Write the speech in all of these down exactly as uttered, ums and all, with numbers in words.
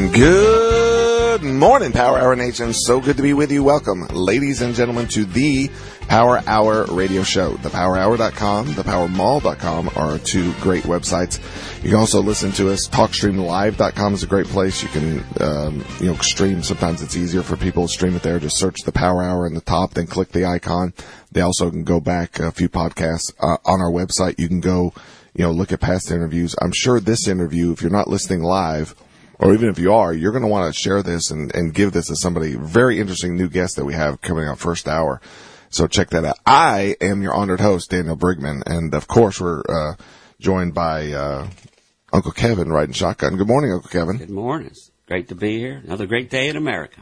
Good morning, Power Hour Nation. So good to be with you. Welcome, ladies and gentlemen, to the Power Hour radio show. the power hour dot com, the power mall dot com are two great websites. You can also listen to us. talk stream live dot com is a great place. You can, um, you know, stream. Sometimes it's easier for people to stream it there. Just search the Power Hour in the top, then click the icon. They also can go back a few podcasts uh, on our website. You can go, you know, look at past interviews. I'm sure this interview, if you're not listening live, or even if you are, you're going to want to share this and, and give this to somebody. Very interesting new guest that we have coming out first hour. So check that out. I am your honored host, Daniel Brigman. And of course, we're, uh, joined by, uh, Uncle Kevin riding shotgun. Good morning, Uncle Kevin. Good morning. It's great to be here. Another great day in America.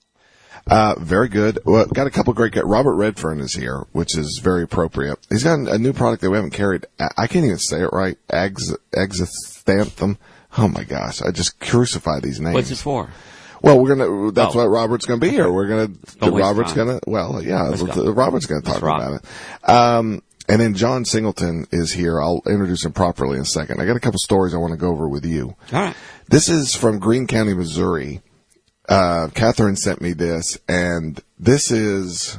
Uh, very good. Well, got a couple great guys. Robert Redfern is here, which is very appropriate. He's got a new product that we haven't carried. I can't even say it right. Ags, Exanthem. Oh my gosh, I just crucify these names. What's it for? Well, we're gonna, that's oh. why Robert's gonna be here. We're gonna, Don't Robert's time. gonna, well, yeah, Let's go. Robert's gonna talk Let's about it. Um, and then John Singleton is here. I'll introduce him properly in a second. I got a couple stories I want to go over with you. All right. This is from Greene County, Missouri. Uh, Catherine sent me this, and this is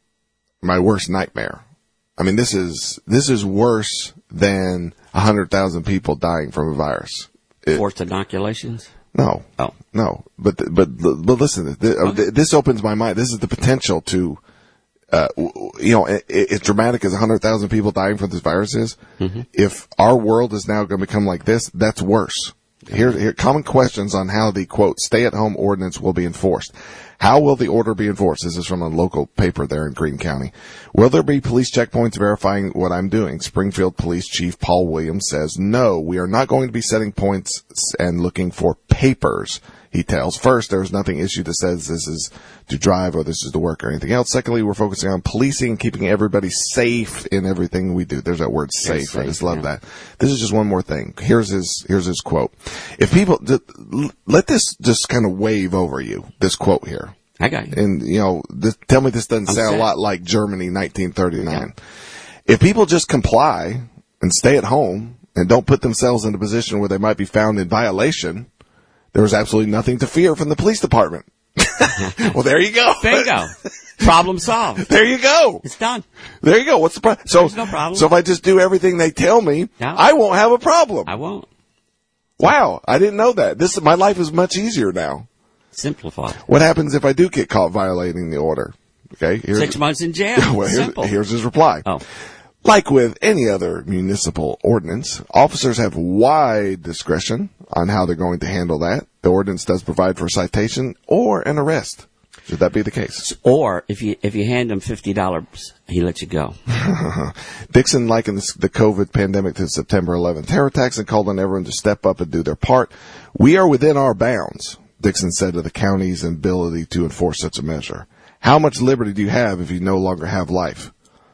my worst nightmare. I mean, this is, this is worse than a hundred thousand people dying from a virus. It, Forced inoculations? No. Oh. No. But, but, but listen, this, Okay. this opens my mind. This is the potential to, uh, you know, it, it's dramatic as a hundred thousand people dying from this virus is. Mm-hmm. If our world is now going to become like this, that's worse. Here, here, common questions on how the, quote, stay-at-home ordinance will be enforced. How will the order be enforced? This is from a local paper there in Greene County. Will there be police checkpoints verifying what I'm doing? Springfield Police Chief Paul Williams says, no, we are not going to be setting points and looking for papers, he tells. First, there's nothing issued that says this is to drive or this is to work or anything else. Secondly, we're focusing on policing and keeping everybody safe in everything we do. There's that word safe. safe I just love yeah. that. This is just one more thing. Here's his, here's his quote. If people, let this just kind of wave over you, this quote here. I got you. And, you know, this, tell me this doesn't I'm sound set. a lot like Germany nineteen thirty-nine. If people just comply and stay at home and don't put themselves in a position where they might be found in violation, there's absolutely nothing to fear from the police department. Well, there you go. Bingo. Problem solved. There you go. It's done. There you go. What's the problem? So, There's no problem. So if I just do everything they tell me, No. I won't have a problem. I won't. Wow. I didn't know that. This, my life is much easier now. Simplify. What happens if I do get caught violating the order? Okay. Here's, Six months in jail. well, here's, Simple. here's his reply. Oh. Like with any other municipal ordinance, officers have wide discretion on how they're going to handle that. The ordinance does provide for a citation or an arrest. Should that be the case? Or if you if you hand him fifty dollars, he lets you go. Dixon likened the COVID pandemic to September eleventh terror attacks and called on everyone to step up and do their part. We are within our bounds, Dixon said to the county's ability to enforce such a measure. How much liberty do you have if you no longer have life?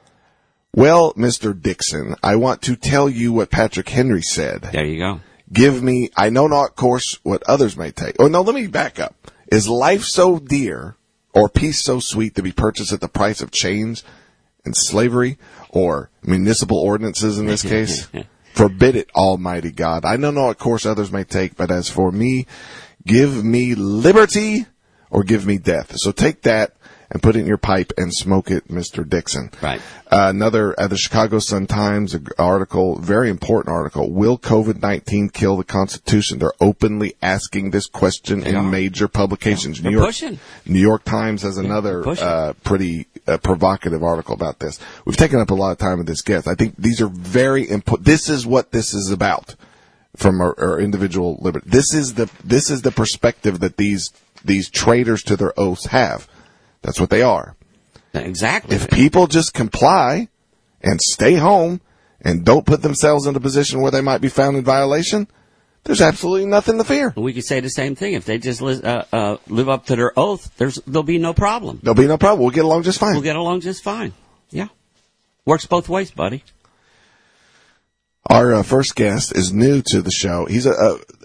Well, Mister Dixon, I want to tell you what Patrick Henry said. There you go. Give me, I know not, of course, what others may take. Oh, no, let me back up. Is life so dear or peace so sweet to be purchased at the price of chains and slavery or municipal ordinances in this case? Forbid it, Almighty God. I know not, of course, others may take, but as for me, give me liberty or give me death. So take that and put it in your pipe and smoke it, Mister Dixon. Right. Uh, another, uh, the Chicago Sun-Times article, very important article. Will COVID nineteen kill the Constitution? They're openly asking this question They in are. major publications. They're New York, pushing. New York Times has another, pushing. uh, pretty, uh, provocative article about this. We've taken up a lot of time with this guest. I think these are very important. This is what this is about from our, our individual liberty. This is the, this is the perspective that these, these traitors to their oaths have. That's what they are. Exactly. If people just comply and stay home and don't put themselves in a position where they might be found in violation, there's absolutely nothing to fear. We could say the same thing. If they just li- uh, uh, live up to their oath, there's there'll be no problem. There'll be no problem. We'll get along just fine. We'll get along just fine. Yeah. Works both ways, buddy. Our uh, first guest is new to the show. He's a, a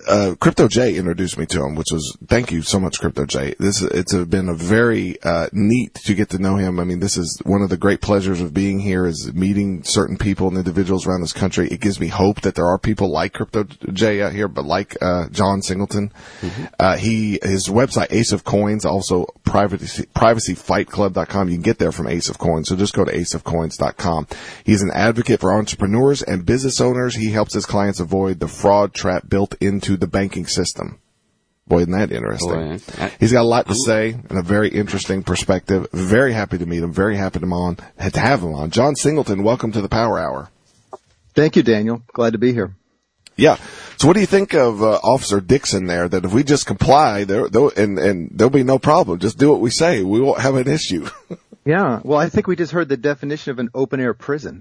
uh, Crypto J introduced me to him, which was, thank you so much, Crypto J. This, it's been a very, uh, neat to get to know him. I mean, this is one of the great pleasures of being here is meeting certain people and individuals around this country. It gives me hope that there are people like Crypto J out here, but like, uh, John Singleton. Mm-hmm. Uh, he, his website, Ace of Coins, also privacy, privacy fight club dot com. You can get there from Ace of Coins. So just go to ace of coins dot com. He's an advocate for entrepreneurs and business owners. He helps his clients avoid the fraud trap built into the banking system. Boy, isn't that interesting? Boy, I, He's got a lot to I'm, say and a very interesting perspective. Very happy to meet him. Very happy to, him on, to have him on. John Singleton, welcome to the Power Hour. Thank you, Daniel. Glad to be here. Yeah. So what do you think of uh, Officer Dixon there, that if we just comply, there, and, and there'll be no problem. Just do what we say. We won't have an issue. Yeah. Well, I think we just heard the definition of an open-air prison.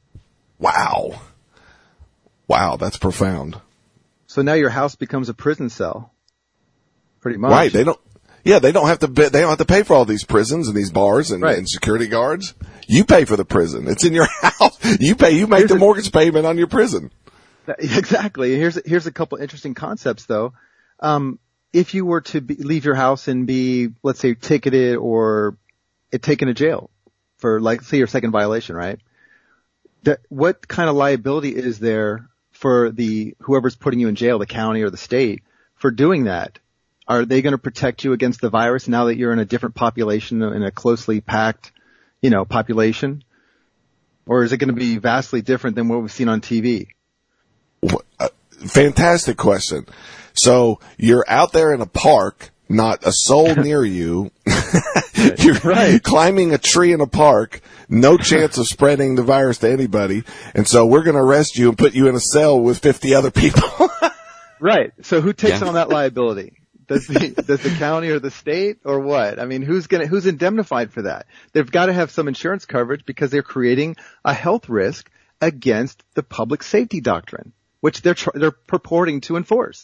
Wow. Wow, that's profound. So now your house becomes a prison cell, pretty much. Right? They don't. Yeah, they don't have to. They don't have to pay for all these prisons and these bars and, right. and security guards. You pay for the prison. It's in your house. You pay. You make here's the a, mortgage payment on your prison. Exactly. Here's here's a couple interesting concepts though. Um, if you were to be, leave your house and be, let's say, ticketed or taken to jail for, like, say, your second violation, right? That what kind of liability is there for the whoever's putting you in jail, the county or the state, for doing that? Are they going to protect you against the virus now that you're in a different population, in a closely packed, you know, population? Or is it going to be vastly different than what we've seen on T V? Uh, fantastic question. So you're out there in a park, not a soul near you. You're right. climbing a tree in a park, no chance of spreading the virus to anybody. And so we're going to arrest you and put you in a cell with fifty other people. Right. So who takes yeah. on that liability? Does the, does the county or the state or what? I mean, who's gonna, who's indemnified for that? They've got to have some insurance coverage because they're creating a health risk against the public safety doctrine, which they're, tr- they're purporting to enforce.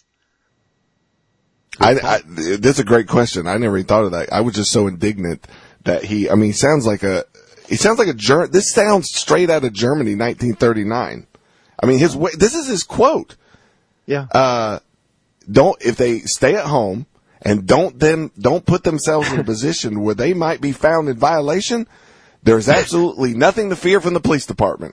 I, I, that's a great question. I never even thought of that. I was just so indignant that he, I mean, he sounds like a, he sounds like a Ger- this sounds straight out of Germany, nineteen thirty-nine. I mean, his way, this is his quote. Yeah. Uh, don't, if they stay at home and don't then, don't put themselves in a position where they might be found in violation, there's absolutely nothing to fear from the police department.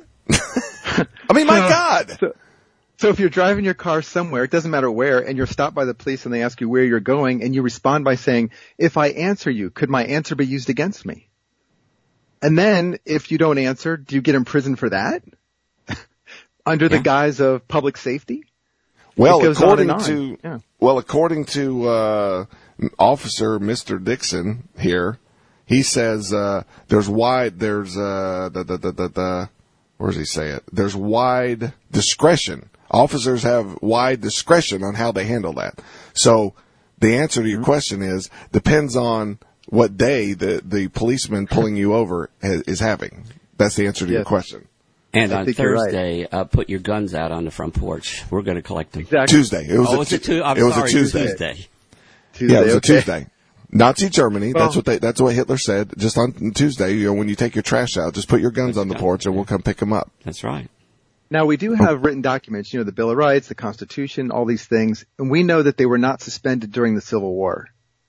I mean, my so, God. So, So if you're driving your car somewhere, it doesn't matter where, and you're stopped by the police and they ask you where you're going, and you respond by saying, if I answer you, could my answer be used against me? And then, if you don't answer, do you get imprisoned for that? Under yeah. the guise of public safety? Well, according to, yeah. well, according to, uh, Officer Mister Dixon here, he says, uh, there's wide, there's, uh, the, the, the, the, the where does he say it? There's wide discretion. Officers have wide discretion on how they handle that. So the answer to your mm-hmm. question is, depends on what day the, the policeman pulling you over ha- is having. That's the answer to yes. your question. And I on Thursday, right. uh, put your guns out on the front porch. We're going to collect them. Exactly. Tuesday. It was oh, a, it's a, tu- I'm it was sorry, a Tuesday. Tuesday. Tuesday. Yeah, it was okay. a Tuesday. Nazi Germany. Well, that's what they. That's what Hitler said. Just on Tuesday, you know, when you take your trash out, just put your guns on the porch, and we'll come pick them up. That's right. Now, we do have written documents, you know, the Bill of Rights, the Constitution, all these things, and we know that they were not suspended during the Civil War.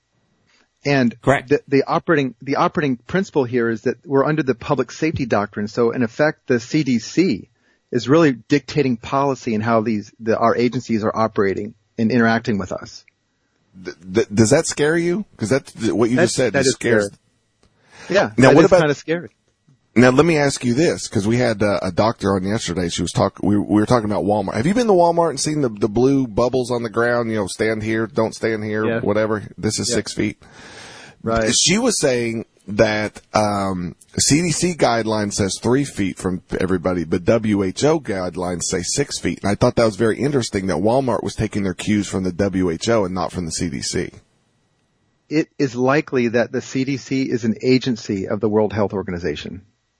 And Correct. The, the operating the operating principle here is that we're under the public safety doctrine. So, in effect, the C D C is really dictating policy and how these the, our agencies are operating and interacting with us. Th- th- does that scare you? Because that's what you that's, just said. That is scares. Scary. Yeah. Now, that what is about kind of scary? Now, let me ask you this, because we had uh, a doctor on yesterday. She was talking. We, we were talking about Walmart. Have you been to Walmart and seen the the blue bubbles on the ground? You know, stand here, don't stand here, yeah. whatever. This is yeah. six feet. Right. She was saying that um, C D C guidelines says three feet from everybody, but W H O guidelines say six feet. And I thought that was very interesting that Walmart was taking their cues from the W H O and not from the C D C. It is likely that the C D C is an agency of the World Health Organization.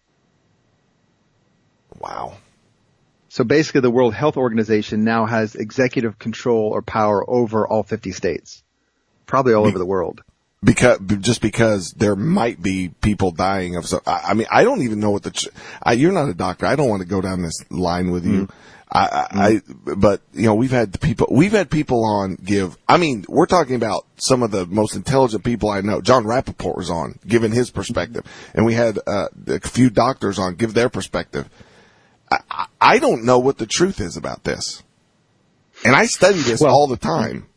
Wow. So basically the World Health Organization now has executive control or power over all fifty states, probably all Be- over the world. Because, just because there might be people dying of so, I, I mean, I don't even know what the, ch- I, you're not a doctor. I don't want to go down this line with you. Mm-hmm. I, I, I, but you know, we've had people, we've had people on give, I mean, we're talking about some of the most intelligent people I know. John Rappaport was on giving his perspective, and we had uh, a few doctors on give their perspective. I, I don't know what the truth is about this. And I study this well, all the time.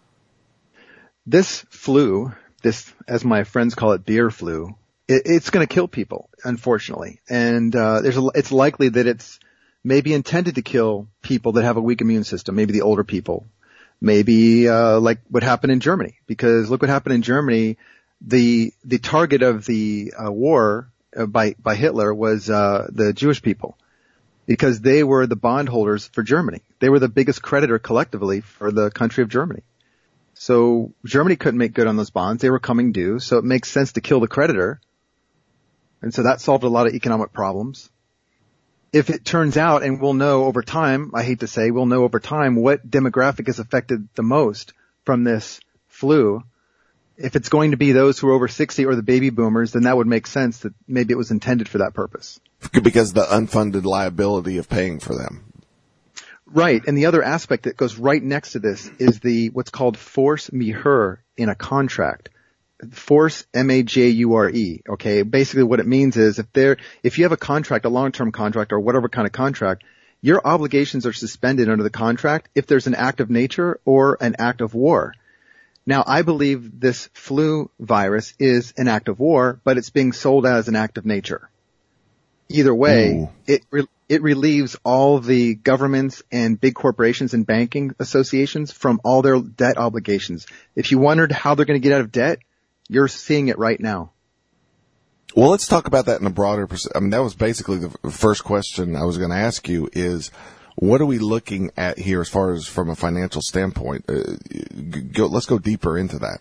This flu, this, as my friends call it, beer flu, it, it's going to kill people, unfortunately. And, uh, there's a, it's likely that it's maybe intended to kill people that have a weak immune system, maybe the older people, maybe, uh, like what happened in Germany. Because look what happened in Germany. The, the target of the, uh, war uh, by, by Hitler was, uh, the Jewish people. Because they were the bondholders for Germany. They were the biggest creditor collectively for the country of Germany. So Germany couldn't make good on those bonds. They were coming due. So it makes sense to kill the creditor. And so that solved a lot of economic problems. If it turns out, and we'll know over time, I hate to say, we'll know over time what demographic is affected the most from this flu. If it's going to be those who are over sixty or the baby boomers, then that would make sense that maybe it was intended for that purpose. Because the unfunded liability of paying for them. Right. And the other aspect that goes right next to this is the, what's called force majeure in a contract. Force, M A J U R E. Okay. Basically what it means is if there, if you have a contract, a long-term contract or whatever kind of contract, your obligations are suspended under the contract if there's an act of nature or an act of war. Now, I believe this flu virus is an act of war, but it's being sold as an act of nature. Either way, Ooh. it re- it relieves all the governments and big corporations and banking associations from all their debt obligations. If you wondered how they're going to get out of debt, you're seeing it right now. Well, let's talk about that in a broader pers- I mean, that was basically the first question I was going to ask you is, what are we looking at here as far as from a financial standpoint? Uh, go, let's go deeper into that.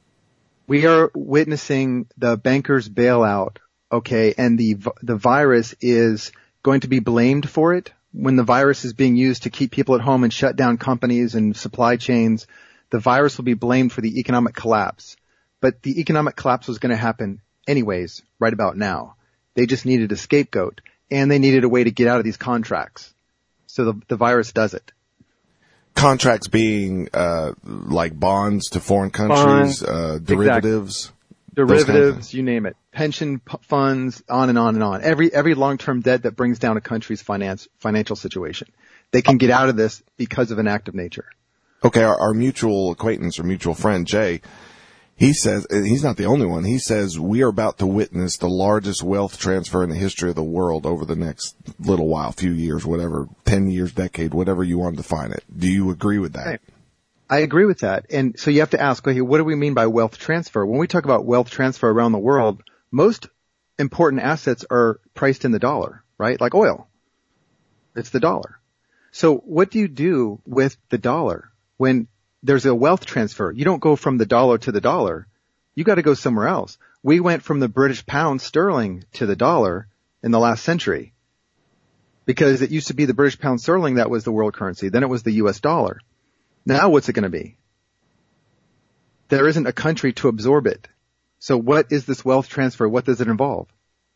We are witnessing the bankers' bailout. Okay, and the the virus is going to be blamed for it. When the virus is being used to keep people at home and shut down companies and supply chains, the virus will be blamed for the economic collapse. But the economic collapse was going to happen anyways, right about now. They just needed a scapegoat, and they needed a way to get out of these contracts. So the, the virus does it. Contracts being uh like bonds to foreign countries, bonds, uh derivatives. Exactly. Derivatives, you name it. Pension p- funds, on and on and on. Every, every long-term debt that brings down a country's finance, financial situation. They can get out of this because of an act of nature. Okay, our, our mutual acquaintance or mutual friend, Jay, he says, he's not the only one, he says we are about to witness the largest wealth transfer in the history of the world over the next little while, few years, whatever, ten years, decade, whatever you want to define it. Do you agree with that? Right. I agree with that. And so you have to ask, okay, what do we mean by wealth transfer? When we talk about wealth transfer around the world, most important assets are priced in the dollar, right? Like oil. It's the dollar. So what do you do with the dollar when there's a wealth transfer? You don't go from the dollar to the dollar. You got to go somewhere else. We went from the British pound sterling to the dollar in the last century because it used to be the British pound sterling that was the world currency. Then it was the U S dollar. Now what's it going to be? There isn't a country to absorb it. So what is this wealth transfer? What does it involve?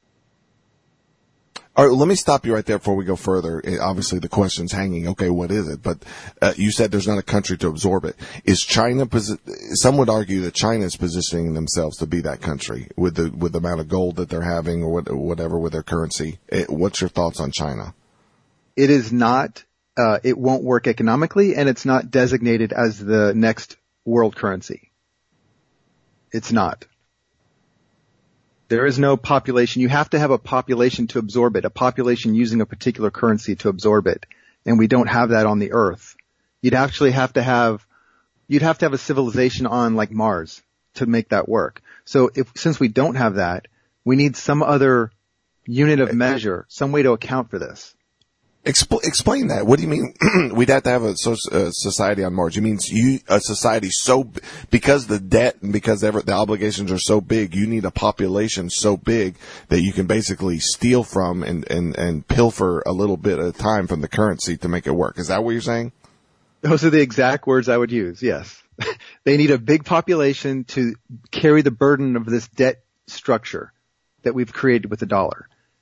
All right, let me stop you right there before we go further. Obviously, the question's hanging. Okay, what is it? But uh, you said there's not a country to absorb it. Is China? Posi- some would argue that China is positioning themselves to be that country with the with the amount of gold that they're having, or what, whatever with their currency. What's your thoughts on China? It is not. Uh, it won't work economically, and it's not designated as the next world currency. It's not. There is no population. You have to have a population to absorb it, a population using a particular currency to absorb it. And we don't have that on the earth. You'd actually have to have, you'd have to have a civilization on like Mars to make that work. So if, since we don't have that, we need some other unit of measure, some way to account for this. Expl- explain that. What do you mean? We'd have to have a, so, a society on Mars. You mean you, a society so because the debt and because ever, the obligations are so big, you need a population so big that you can basically steal from and, and, and pilfer a little bit at a time from the currency to make it work. Is that what you're saying? Those are the exact words I would use. Yes, they need a big population to carry the burden of this debt structure that we've created with the dollar.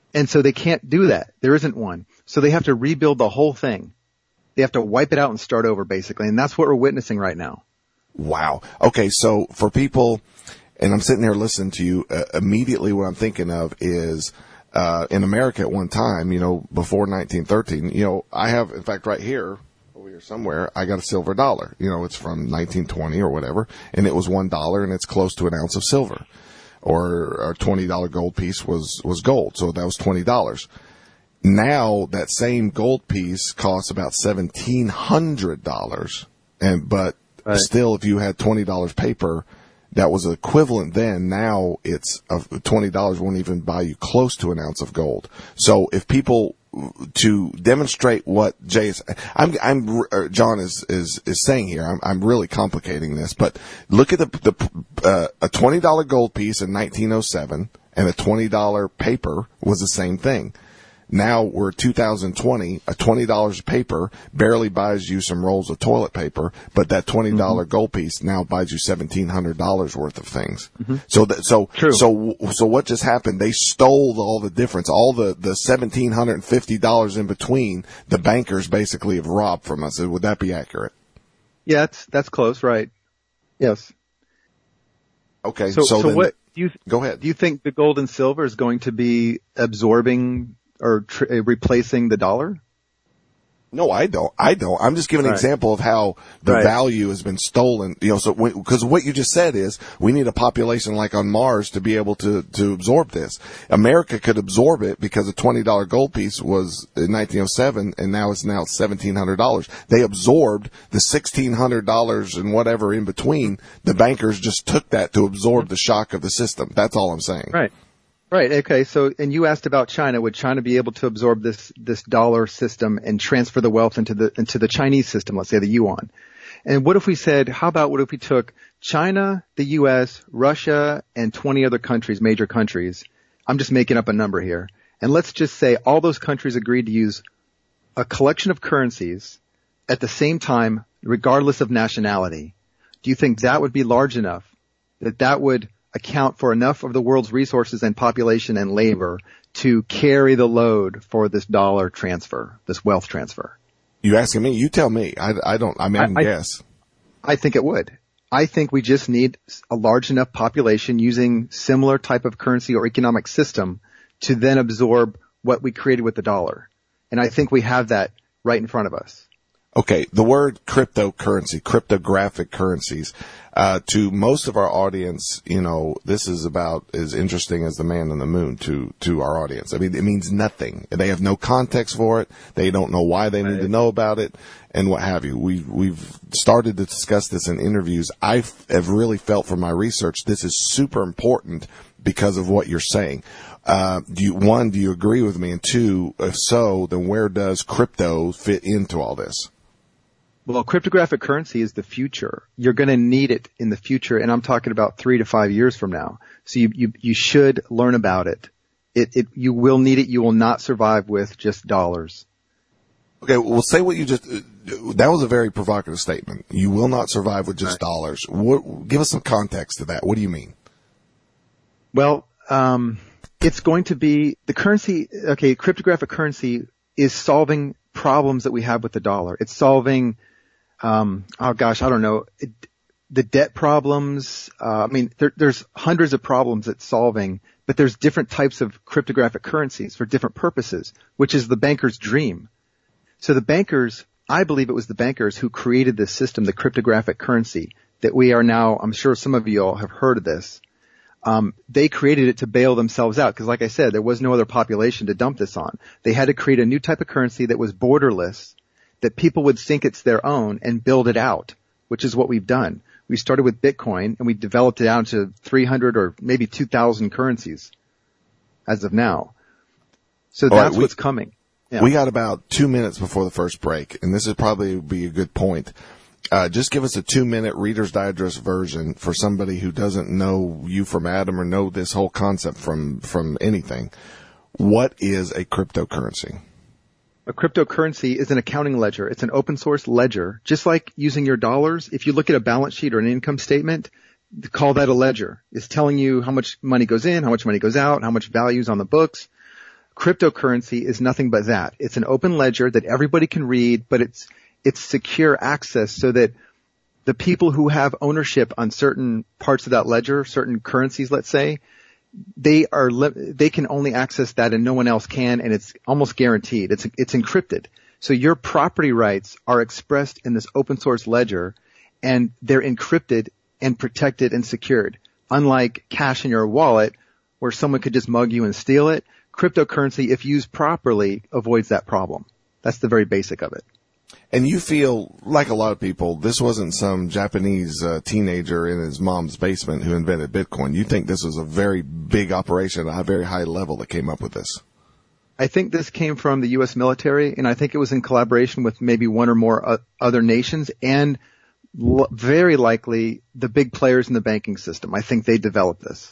And so they can't do that. There isn't one. So they have to rebuild the whole thing. They have to wipe it out and start over, basically. And that's what we're witnessing right now. Wow. Okay, so for people, and I'm sitting here listening to you, uh, immediately what I'm thinking of is uh in America at one time, you know, before nineteen thirteen, you know, I have, in fact, right here, over here somewhere, I got a silver dollar. You know, it's from nineteen twenty or whatever, and it was one dollar, and it's close to an ounce of silver. Or a twenty dollar gold piece was, was gold, so that was twenty dollars. Now, that same gold piece costs about seventeen hundred dollars, and, but right. Still, if you had twenty dollars paper, that was equivalent then. Now it's uh, twenty dollars won't even buy you close to an ounce of gold. So if people, to demonstrate what Jay is, I'm, I'm, uh, John is, is, is saying here, I'm, I'm really complicating this, but look at the, the, uh, a twenty dollar gold piece in nineteen oh seven and a twenty dollar paper was the same thing. Now we're two thousand twenty, a twenty dollars paper barely buys you some rolls of toilet paper, but that twenty dollar mm-hmm. gold piece now buys you seventeen hundred dollars worth of things. Mm-hmm. So that, so, True. so, so what just happened? They stole all the difference, all the, the one thousand seven hundred fifty dollars in between the bankers basically have robbed from us. Would that be accurate? Yeah, that's, that's close, right? Yes. Okay. So, so, so then, what, do you, go ahead. Do you think the gold and silver is going to be absorbing or tr- replacing the dollar? No, I don't. I don't. I'm just giving an right. example of how the right. value has been stolen. You know, so because what you just said is we need a population like on Mars to be able to to absorb this. America could absorb it because a twenty dollar gold piece was in nineteen oh seven, and now it's now seventeen hundred dollars. They absorbed the sixteen hundred dollars and whatever in between. The bankers just took that to absorb the shock of the system. That's all I'm saying. Right. Right. Okay. So, and you asked about China. Would China be able to absorb this, this dollar system and transfer the wealth into the, into the Chinese system? Let's say the yuan. And what if we said, how about what if we took China, the U S, Russia, and twenty other countries, major countries? I'm just making up a number here. And let's just say all those countries agreed to use a collection of currencies at the same time, regardless of nationality. Do you think that would be large enough that that would account for enough of the world's resources and population and labor to carry the load for this dollar transfer, this wealth transfer? You asking me? You tell me. I, I don't, I mean, I can I, guess. I think it would. I think we just need a large enough population using similar type of currency or economic system to then absorb what we created with the dollar. And I think we have that right in front of us. Okay, the word cryptocurrency, cryptographic currencies, uh, to most of our audience, you know, this is about as interesting as the man on the moon to, to our audience. I mean, it means nothing. They have no context for it. They don't know why they right. need to know about it and what have you. We, we've started to discuss this in interviews. I have really felt from my research, this is super important because of what you're saying. Uh, do you, one, do you agree with me? And two, if so, then where does crypto fit into all this? Well, cryptographic currency is the future. You're going to need it in the future, and I'm talking about three to five years from now. So you you, you should learn about it. It it you will need it. You will not survive with just dollars. Okay, well, say what you just. That was a very provocative statement. You will not survive with just right. dollars. What, give us some context to that. What do you mean? Well, um, it's going to be the currency. Okay, cryptographic currency is solving problems that we have with the dollar. It's solving. Um, oh gosh, I don't know. It, the debt problems, uh, I mean, there, there's hundreds of problems it's solving, but there's different types of cryptographic currencies for different purposes, which is the banker's dream. So the bankers, I believe it was the bankers who created this system, the cryptographic currency that we are now, I'm sure some of you all have heard of this. Um, they created it to bail themselves out because like I said, there was no other population to dump this on. They had to create a new type of currency that was borderless, that people would think it's their own and build it out, which is what we've done. We started with Bitcoin and we developed it down to three hundred or maybe two thousand currencies as of now. So that's right, we, what's coming. Yeah. We got about two minutes before the first break, and this would probably be a good point. Uh, just give us a two-minute Reader's Digest version for somebody who doesn't know you from Adam or know this whole concept from, from anything. What is a cryptocurrency? A cryptocurrency is an accounting ledger. It's an open source ledger. Just like using your dollars, if you look at a balance sheet or an income statement, call that a ledger. It's telling you how much money goes in, how much money goes out, how much value is on the books. Cryptocurrency is nothing but that. It's an open ledger that everybody can read, but it's, it's secure access so that the people who have ownership on certain parts of that ledger, certain currencies, let's say, they are, they can only access that and no one else can, and it's almost guaranteed. It's, it's encrypted. So your property rights are expressed in this open source ledger, and they're encrypted and protected and secured. Unlike cash in your wallet, where someone could just mug you and steal it, cryptocurrency, if used properly, avoids that problem. That's the very basic of it. And you feel, like a lot of people, this wasn't some Japanese uh, teenager in his mom's basement who invented Bitcoin. You think this was a very big operation at a very high level that came up with this? I think this came from the U S military, and I think it was in collaboration with maybe one or more uh, other nations, and l- very likely the big players in the banking system. I think they developed this.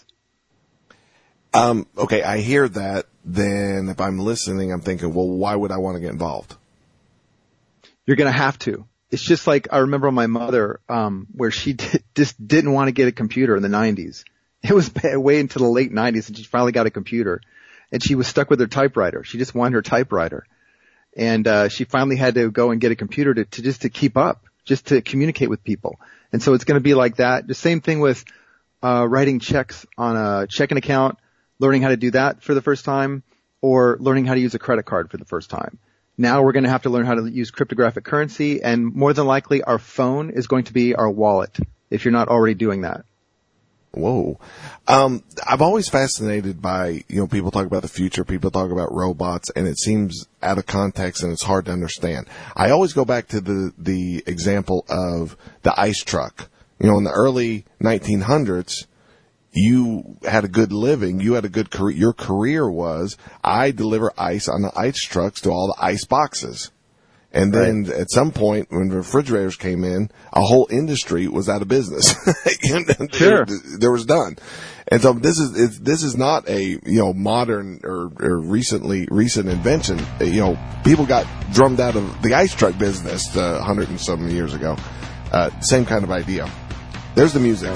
Um, okay, I hear that. Then if I'm listening, I'm thinking, well, why would I want to get involved? You're going to have to. It's just like I remember my mother, um, where she did, just didn't want to get a computer in the nineties. It was way into the late nineties, and she finally got a computer. And she was stuck with her typewriter. She just wanted her typewriter. And, uh, she finally had to go and get a computer to, to just to keep up, just to communicate with people. And so it's going to be like that. The same thing with, uh, writing checks on a checking account, learning how to do that for the first time, or learning how to use a credit card for the first time. Now we're going to have to learn how to use cryptographic currency, and more than likely our phone is going to be our wallet if you're not already doing that. Whoa. Um, I'm always fascinated by, you know, people talk about the future, people talk about robots, and it seems out of context and it's hard to understand. I always go back to the, the example of the ice truck. You know, in the early nineteen hundreds, you had a good living, you had a good career. Your career was, I deliver ice on the ice trucks to all the ice boxes. And then right. At some point, when refrigerators came in, a whole industry was out of business. Sure. There was done. And so this is, it's, this is not a, you know, modern or, or recently, recent invention. You know, people got drummed out of the ice truck business a uh, hundred and some years ago. Uh, same kind of idea. There's the music.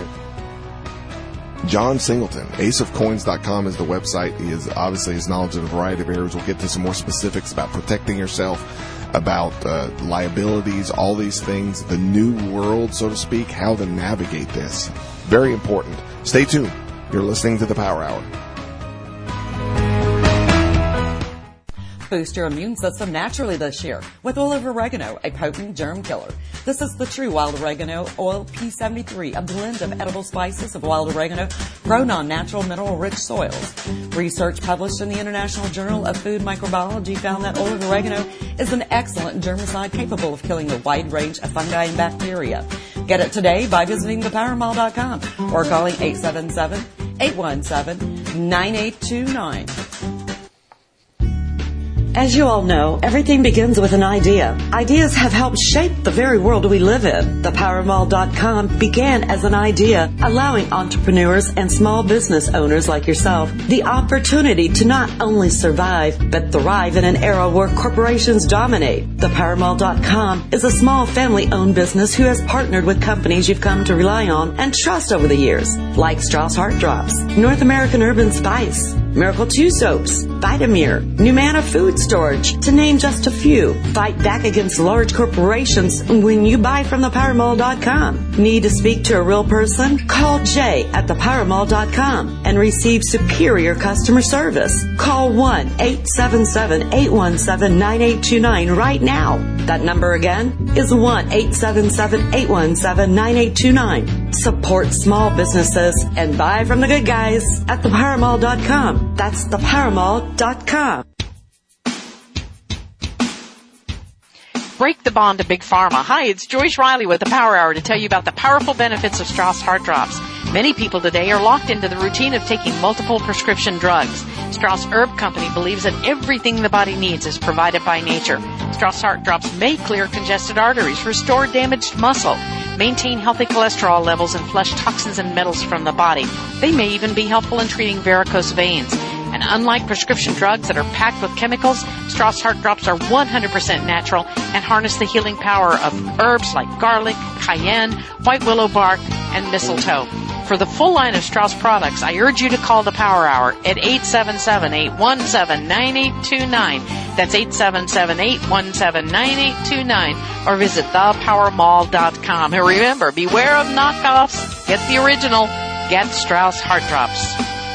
John Singleton, ace of coins dot com is the website. He is obviously his knowledge in a variety of areas. We'll get to some more specifics about protecting yourself, about uh, liabilities, all these things, the new world, so to speak, how to navigate this. Very important. Stay tuned. You're listening to the Power Hour. Boost your immune system naturally this year with oil of oregano, a potent germ killer. This is the true wild oregano oil P seventy-three, a blend of edible spices of wild oregano grown on natural mineral-rich soils. Research published in the International Journal of Food Microbiology found that oil of oregano is an excellent germicide capable of killing a wide range of fungi and bacteria. Get it today by visiting the power mall dot com or calling eight seven seven, eight one seven, nine eight two nine. As you all know, everything begins with an idea. Ideas have helped shape the very world we live in. the power mall dot com began as an idea, allowing entrepreneurs and small business owners like yourself the opportunity to not only survive, but thrive in an era where corporations dominate. the power mall dot com is a small family-owned business who has partnered with companies you've come to rely on and trust over the years, like Strauss Heart Drops, North American Urban Spice, Miracle two Soaps, Vitamir, Numana Food Storage, to name just a few. Fight back against large corporations when you buy from the power mall dot com. Need to speak to a real person? Call Jay at the power mall dot com and receive superior customer service. Call one eight seven seven, eight one seven, nine eight two nine right now. That number again is one eight seven seven, eight one seven, nine eight two nine. Support small businesses and buy from the good guys at the power mall dot com. That's the power mall dot com. Break the bond to Big Pharma. Hi, it's Joyce Riley with the Power Hour to tell you about the powerful benefits of Strauss Heart Drops. Many people today are locked into the routine of taking multiple prescription drugs. Strauss Herb Company believes that everything the body needs is provided by nature. Strauss Heart Drops may clear congested arteries, restore damaged muscle, maintain healthy cholesterol levels, and flush toxins and metals from the body. They may even be helpful in treating varicose veins. And unlike prescription drugs that are packed with chemicals, Strauss Heart Drops are one hundred percent natural and harness the healing power of herbs like garlic, cayenne, white willow bark, and mistletoe. For the full line of Strauss products, I urge you to call the Power Hour at eight seven seven, eight one seven, nine eight two nine. That's eight seven seven, eight one seven, nine eight two nine. Or visit the power mall dot com. And remember, beware of knockoffs. Get the original. Get Strauss Heart Drops.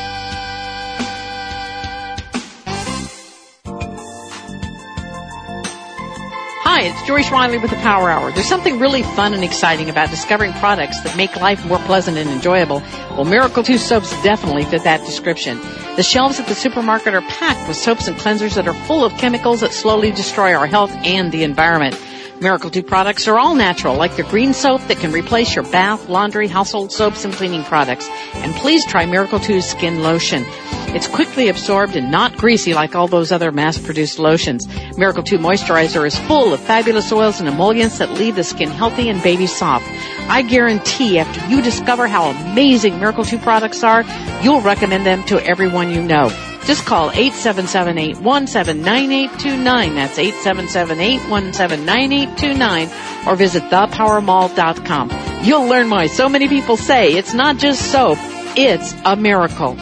Hi, it's Joyce Riley with the Power Hour. There's something really fun and exciting about discovering products that make life more pleasant and enjoyable. Well, Miracle two soaps definitely fit that description. The shelves at the supermarket are packed with soaps and cleansers that are full of chemicals that slowly destroy our health and the environment. Miracle two products are all natural, like their green soap that can replace your bath, laundry, household soaps, and cleaning products. And please try Miracle two's Skin Lotion. It's quickly absorbed and not greasy like all those other mass-produced lotions. Miracle two Moisturizer is full of fabulous oils and emollients that leave the skin healthy and baby soft. I guarantee after you discover how amazing Miracle two products are, you'll recommend them to everyone you know. Just call eight seven seven, eight one seven, nine eight two nine. That's eight seven seven, eight one seven, nine eight two nine. Or visit the power mall dot com. You'll learn why so many people say it's not just soap, it's a miracle.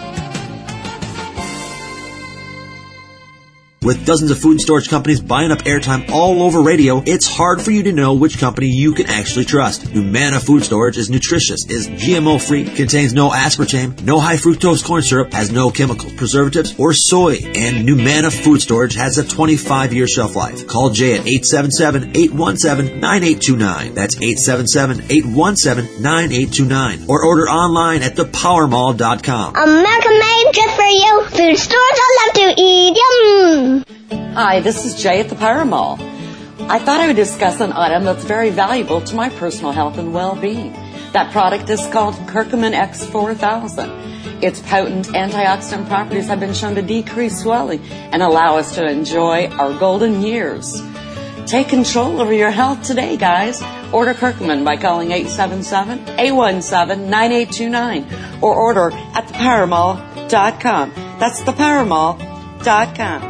With dozens of food storage companies buying up airtime all over radio, it's hard for you to know which company you can actually trust. Numana Food Storage is nutritious, is G M O-free, contains no aspartame, no high fructose corn syrup, has no chemicals, preservatives, or soy. And Numana Food Storage has a twenty-five year shelf life. Call Jay at eight seven seven, eight one seven, nine eight two nine. That's eight seven seven, eight one seven, nine eight two nine. Or order online at the power mall dot com. America made just for you. Food stores I love to eat. Yum! Hi, this is Jay at the Power Mall. I thought I would discuss an item that's very valuable to my personal health and well-being. That product is called Curcumin X four thousand. Its potent antioxidant properties have been shown to decrease swelling and allow us to enjoy our golden years. Take control over your health today, guys. Order Curcumin by calling eight seven seven, eight one seven, nine eight two nine or order at the power mall dot com. That's the power mall dot com.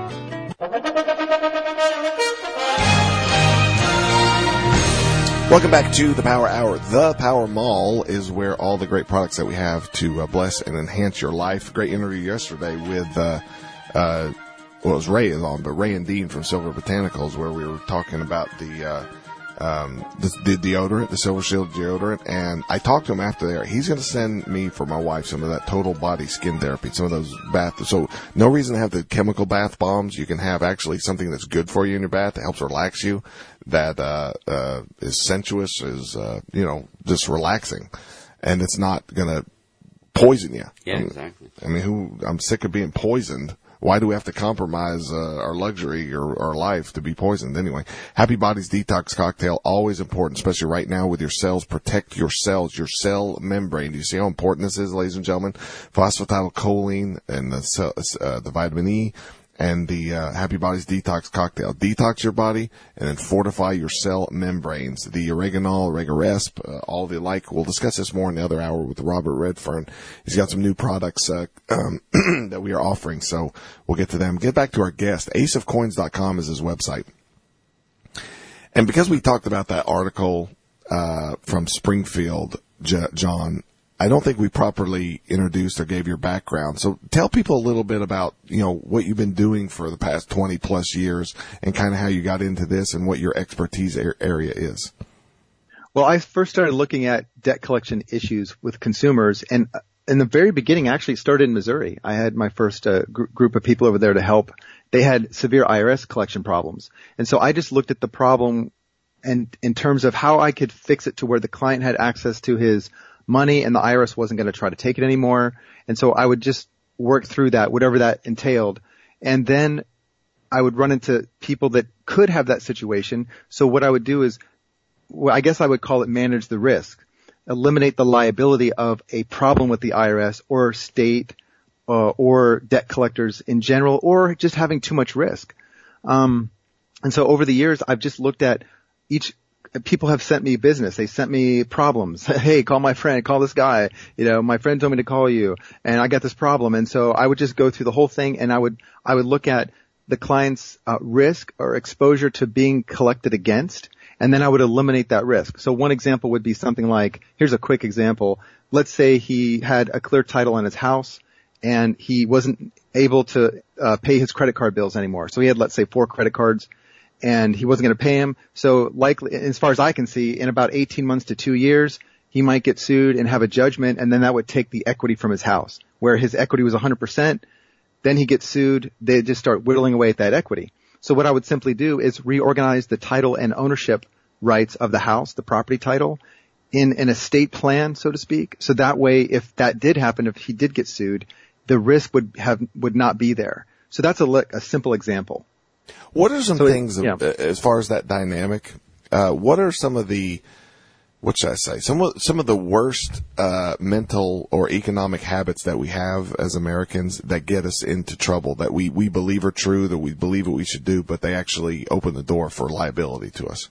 Welcome back to the Power Hour. The Power Mall is where all the great products that we have to uh, bless and enhance your life. Great interview yesterday with, uh, uh, well, it was Ray is on, but Ray and Dean from Silver Botanicals, where we were talking about the, uh, um, the, the deodorant, the Silver Shield deodorant. And I talked to him after there. He's going to send me for my wife some of that total body skin therapy, some of those bath. So no reason to have the chemical bath bombs. You can have actually something that's good for you in your bath that helps relax you. That, uh, uh, is sensuous, is, uh, you know, just relaxing. And it's not gonna poison you. Yeah, I mean, exactly. I mean, who, I'm sick of being poisoned. Why do we have to compromise, uh, our luxury or our life to be poisoned anyway? Happy Bodies Detox Cocktail, always important, especially right now with your cells. Protect your cells, your cell membrane. Do you see how important this is, ladies and gentlemen? Phosphatidylcholine and the, cell, uh, the vitamin E. And the uh, Happy Bodies Detox Cocktail. Detox your body and then fortify your cell membranes. The Oreganol, Oregaresp, uh, all the like. We'll discuss this more in the other hour with Robert Redfern. He's got some new products uh, um, that we are offering, so we'll get to them. Get back to our guest. ace of coins dot com is his website. And because we talked about that article uh, from Springfield, J- John, I don't think we properly introduced or gave your background. So tell people a little bit about, you know, what you've been doing for the past twenty plus years and kind of how you got into this and what your expertise area is. Well, I first started looking at debt collection issues with consumers, and in the very beginning, I actually started in Missouri. I had my first uh, gr- group of people over there to help. They had severe I R S collection problems. And so I just looked at the problem and in terms of how I could fix it to where the client had access to his money and the I R S wasn't going to try to take it anymore. And so I would just work through that, whatever that entailed. And then I would run into people that could have that situation. So what I would do is, well, I guess I would call it manage the risk, eliminate the liability of a problem with the I R S or state uh, or debt collectors in general, or just having too much risk. Um, and so over the years, I've just looked at each people have sent me business. They sent me problems. Hey, call my friend, call this guy. You know, my friend told me to call you and I got this problem. And so I would just go through the whole thing and I would, I would look at the client's uh, risk or exposure to being collected against. and then I would eliminate that risk. So one example would be something like, here's a quick example. Let's say he had a clear title on his house and he wasn't able to uh, pay his credit card bills anymore. So he had, let's say, four credit cards and he wasn't going to pay him. So likely, as far as I can see, in about eighteen months to two years, he might get sued and have a judgment, and then that would take the equity from his house. Where his equity was one hundred percent, then he gets sued, they just start whittling away at that equity. So what I would simply do is reorganize the title and ownership rights of the house, the property title, in an estate plan, so to speak. So that way, if that did happen, if he did get sued, the risk would have would not be there. So that's a, a simple example. What are some so things, it, yeah. uh, as far as that dynamic, uh, what are some of the, what should I say, some of, some of the worst uh, mental or economic habits that we have as Americans that get us into trouble, that we, we believe are true, that we believe what we should do, but they actually open the door for liability to us?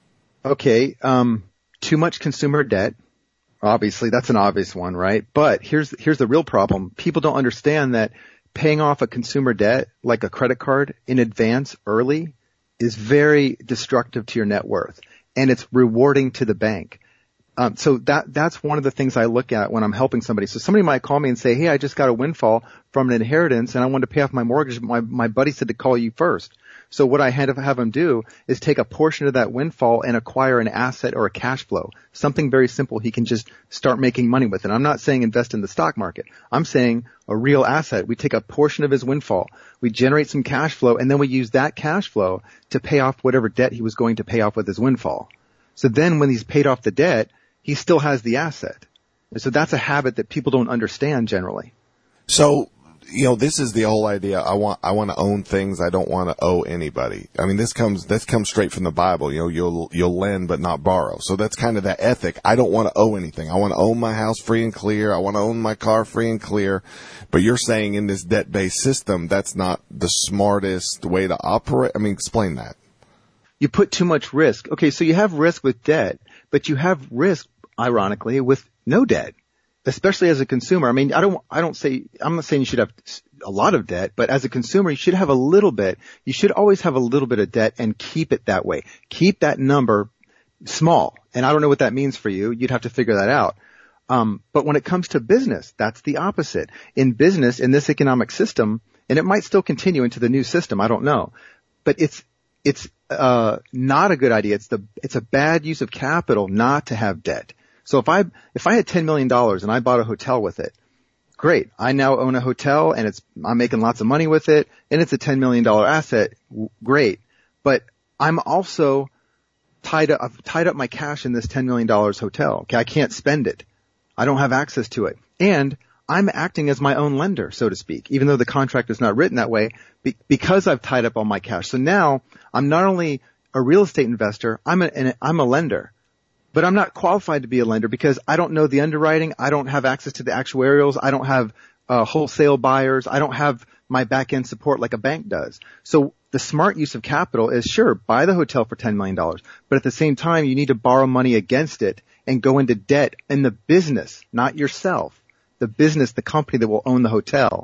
Okay, um, too much consumer debt. Obviously, that's an obvious one, right? But here's here's the real problem. People don't understand that paying off a consumer debt, like a credit card, in advance early is very destructive to your net worth, and it's rewarding to the bank. Um, so that that's one of the things I look at when I'm helping somebody. So somebody might call me and say, hey, I just got a windfall from an inheritance, and I wanted to pay off my mortgage, but my, my buddy said to call you first. So what I had to have him do is take a portion of that windfall and acquire an asset or a cash flow, something very simple he can just start making money with. And I'm not saying invest in the stock market. I'm saying a real asset. We take a portion of his windfall, we generate some cash flow, and then we use that cash flow to pay off whatever debt he was going to pay off with his windfall. So then when he's paid off the debt, he still has the asset. And so that's a habit that people don't understand generally. So, you know, this is the whole idea. I want, I want to own things. I don't want to owe anybody. I mean, this comes, this comes straight from the Bible. You know, you'll, you'll lend but not borrow. So that's kind of that ethic. I don't want to owe anything. I want to own my house free and clear. I want to own my car free and clear. But you're saying in this debt-based system, that's not the smartest way to operate. I mean, explain that. You put too much risk. Okay, so you have risk with debt, but you have risk, ironically, with no debt. Especially as a consumer. I mean, I don't, I don't say, I'm not saying you should have a lot of debt, but as a consumer, you should have a little bit. You should always have a little bit of debt and keep it that way. Keep that number small. And I don't know what that means for you. You'd have to figure that out. Um, but when it comes to business, that's the opposite. In business, in this economic system, and it might still continue into the new system, I don't know, but it's, it's, uh, not a good idea. It's the, it's a bad use of capital not to have debt. So if I, if I had ten million dollars and I bought a hotel with it, great. I now own a hotel and it's, I'm making lots of money with it and it's a ten million dollars asset. Great. But I'm also tied up, I've tied up my cash in this ten million dollars hotel. Okay. I can't spend it. I don't have access to it. And I'm acting as my own lender, so to speak, even though the contract is not written that way, be, because I've tied up all my cash. So now I'm not only a real estate investor, I'm a, an, I'm a lender. But I'm not qualified to be a lender because I don't know the underwriting. I don't have access to the actuarials. I don't have uh, wholesale buyers. I don't have my back end support like a bank does. So the smart use of capital is, sure, buy the hotel for ten million dollars. But at the same time, you need to borrow money against it and go into debt in the business, not yourself. The business, the company that will own the hotel.